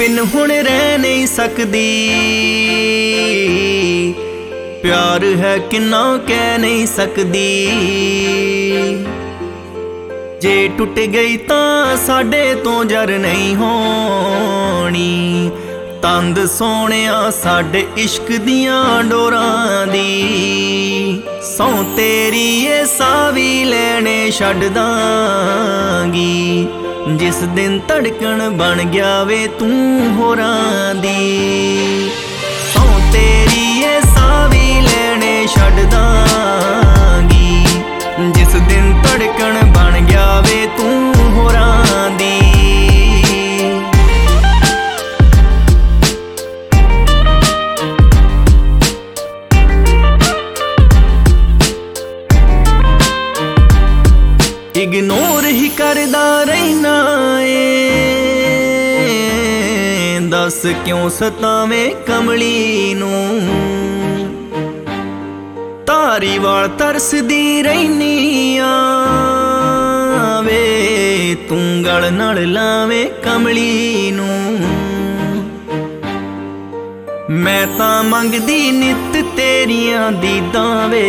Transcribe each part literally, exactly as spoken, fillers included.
बिन हुण रह नहीं सकदी, प्यार है किन्ना कह नहीं सकदी। जे टुट गई तां साडे तो जर नहीं होनी, तंद सोहणिया साडे इश्क दियां डोरां दी। सौ तेरी ये सावी लैणे छड्ड दांगी, जिस दिन धड़कन बन गया वे तू होरां दी। सौ तेरी ये सावी लैणे छड्ड दांगी, जिस दिन धड़कन बन गया वे तू होरां दी। इग्नोर ही करदा रहना ए, दस क्यों सतावें कमली नूं। धारीवाल तरसदी रहनी आ वे, तू गल नाल लावें कमली नूं। मैं तां मंगदी नित तेरियां दीदां वे,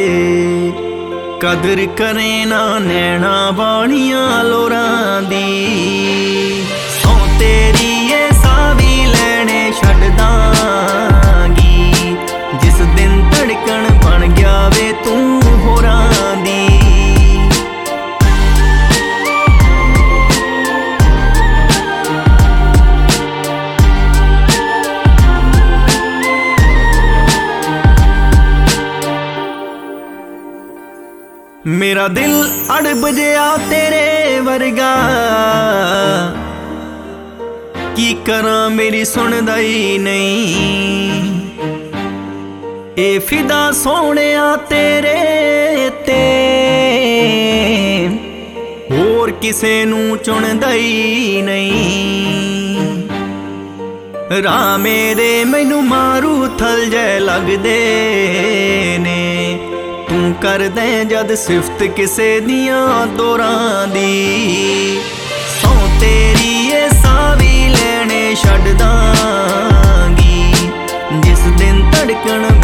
कदर करे ना नैना वालियां लोरां दी। सौ तेरी ये सावी लैणे छड्ड दांगी, जिस दिन धड़कन बन गया वे तू होरां दी। मेरा दिल अड़ब गया तेरे वर्गा, की करा मेरी सुनदा ही नहीं। ए फिदा सोहणिया तेरे ते, होर किसे नूं चुनदा ही नहीं। राह मेरे मैनू मारू थल जै लगदे ने, तू कर दे जद सिफत किसे दियां दोरां दी। सौ तेरी ये सावी लैणे छड्ड दांगी, जिस दिन धड़कन